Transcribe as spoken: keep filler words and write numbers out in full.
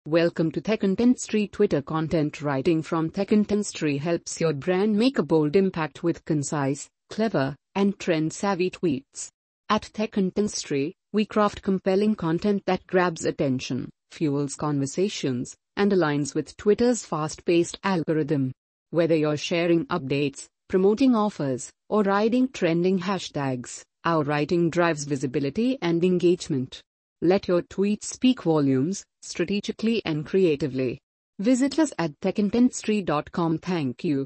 Welcome to Tech Intensity. Twitter content writing from Tech Intensity helps your brand make a bold impact with concise, clever, and trend-savvy tweets. At Tech Intensity, we craft compelling content that grabs attention, fuels conversations, and aligns with Twitter's fast-paced algorithm. Whether you're sharing updates, promoting offers, or riding trending hashtags, our writing drives visibility and engagement. Let your tweets speak volumes, strategically and creatively. Visit us at tech intensity dot com. Thank you.